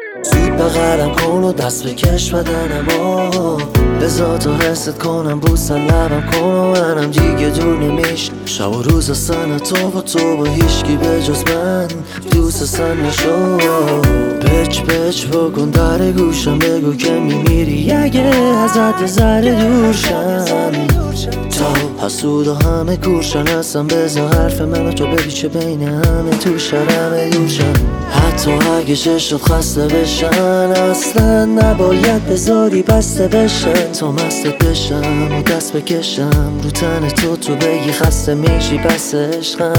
زود بغلم کن و دست بکش بدنمو بذار تا حست کنم بوسن لبم کن و منم دیگه دور نمیش شب و روز اصلا تو با هیشکی به جز من دوست اصلا نشو پچ بکن در گوشم بگو که میمیری اگه ازت ذره دورشم تا حسود و همه کورشن هستم بذار حرف منو تو بپیچه بین همه تو شرم دورشم حتی اگه چشت خسته بشن اصلا نباید بذاری بسته بشن تا مستت بشم و دست بکشم رو تن تو بگی خسته میشی بس عشقم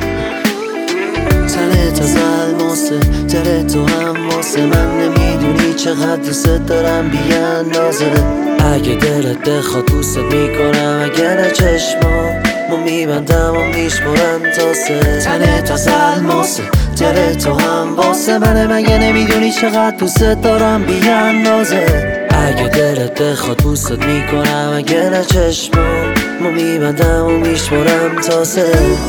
تنت از الماسه دل تو هم واسه من نمیدونی چقدر دوست دارم بی اندازه اگه دلت بخواد دوست میکنم اگه نه چشمامو میبندم و میشمرم تا سه تنت از الماسه دل تو هم واسه من مگه نمیدونی چقدر دوست دارم بی اندازه اگه دلت بخواد دوست میکنم اگه نه چشمامو میبندم و میشمرم تا سه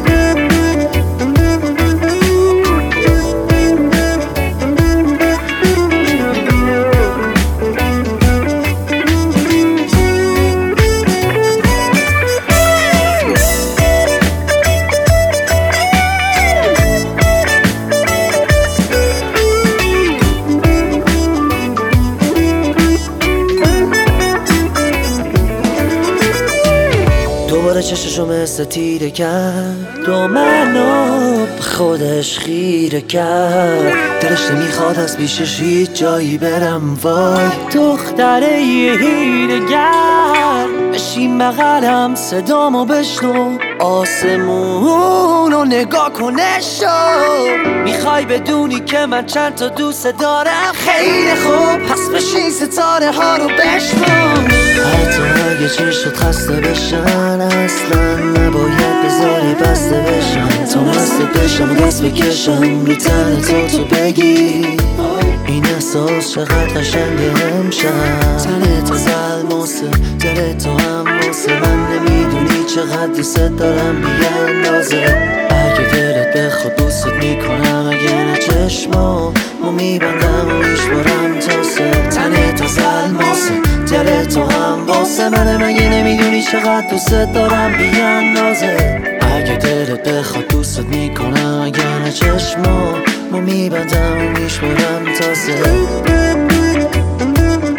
دوباره چششو مثل تیره کرد دو منو به خودش خیره کرد دلش نمیخواد از پیشش هیچ جایی برم وای دختره یه هیرگر بشین بغلم صدامو بشنو آسمونو نگاه کنشو میخوای بدونی که من چند تا دوست دارم خیلی خوب پس بشین ستاره ها رو بشنو حتی اگه چشت خسته بشن اصلا نباید بذاری بسته بشن تا مستت بشم و دست بکشم رو تن تو بگی این احساس چقدر قشنگه امشب تنت از الماسه دل تو هم واسه من نمیدونی چقدر دوست دارم بی اندازه اگه دلت بخواد دوست میکنم اگه نه چشمامو میبندم و میشمرم تا سه تنت از الماسه دل تو هم واسه من مگه نمیدونی چقدر دوست دارم بی اندازه اگه دلت بخواد دوست میکنم اگه نه چشمامو میبندم و میشمرم تا سه